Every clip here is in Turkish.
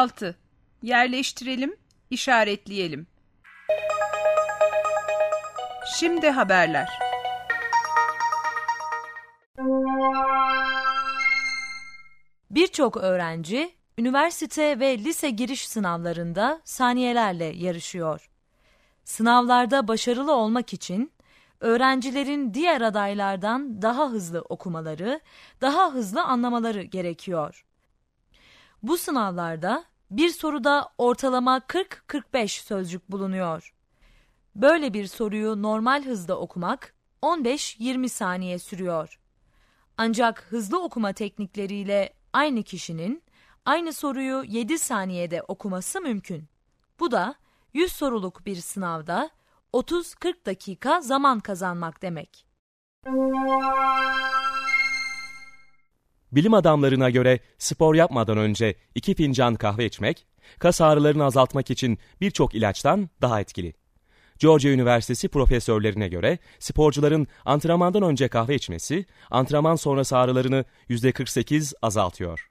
6. Yerleştirelim, işaretleyelim. Şimdi haberler. Birçok öğrenci, üniversite ve lise giriş sınavlarında saniyelerle yarışıyor. Sınavlarda başarılı olmak için öğrencilerin diğer adaylardan daha hızlı okumaları, daha hızlı anlamaları gerekiyor. Bu sınavlarda bir soruda ortalama 40-45 sözcük bulunuyor. Böyle bir soruyu normal hızda okumak 15-20 saniye sürüyor. Ancak hızlı okuma teknikleriyle aynı kişinin aynı soruyu 7 saniyede okuması mümkün. Bu da 100 soruluk bir sınavda 30-40 dakika zaman kazanmak demek. Bilim adamlarına göre spor yapmadan önce 2 fincan kahve içmek, kas ağrılarını azaltmak için birçok ilaçtan daha etkili. Georgia Üniversitesi profesörlerine göre sporcuların antrenmandan önce kahve içmesi, antrenman sonrası ağrılarını %48 azaltıyor.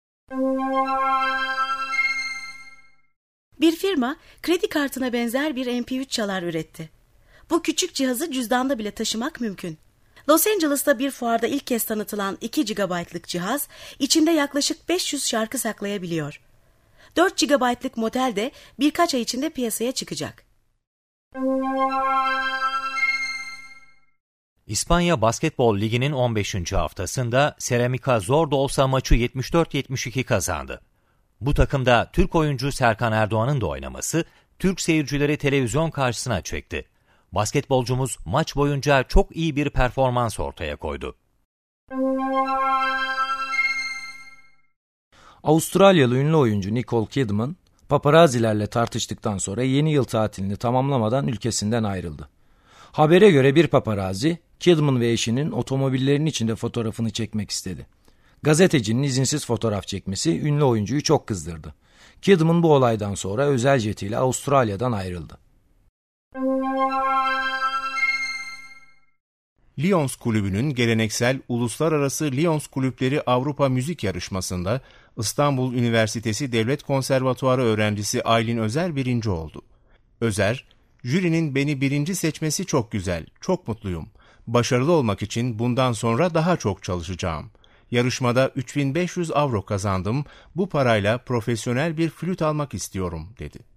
Bir firma kredi kartına benzer bir MP3 çalar üretti. Bu küçük cihazı cüzdanda bile taşımak mümkün. Los Angeles'ta bir fuarda ilk kez tanıtılan 2 GB'lık cihaz içinde yaklaşık 500 şarkı saklayabiliyor. 4 GB'lık model de birkaç ay içinde piyasaya çıkacak. İspanya Basketbol Ligi'nin 15. haftasında Ceramica zor da olsa maçı 74-72 kazandı. Bu takımda Türk oyuncu Serkan Erdoğan'ın da oynaması Türk seyircileri televizyon karşısına çekti. Basketbolcumuz maç boyunca çok iyi bir performans ortaya koydu. Avustralyalı ünlü oyuncu Nicole Kidman, paparazilerle tartıştıktan sonra yeni yıl tatilini tamamlamadan ülkesinden ayrıldı. Habere göre bir paparazi, Kidman ve eşinin otomobillerinin içinde fotoğrafını çekmek istedi. Gazetecinin izinsiz fotoğraf çekmesi ünlü oyuncuyu çok kızdırdı. Kidman bu olaydan sonra özel jetiyle Avustralya'dan ayrıldı. Lions Kulübü'nün geleneksel Uluslararası Lions Kulüpleri Avrupa Müzik Yarışması'nda İstanbul Üniversitesi Devlet Konservatuarı öğrencisi Aylin Özer birinci oldu. Özer, "Jürinin beni birinci seçmesi çok güzel, çok mutluyum. Başarılı olmak için bundan sonra daha çok çalışacağım. Yarışmada 3500 avro kazandım, bu parayla profesyonel bir flüt almak istiyorum," dedi.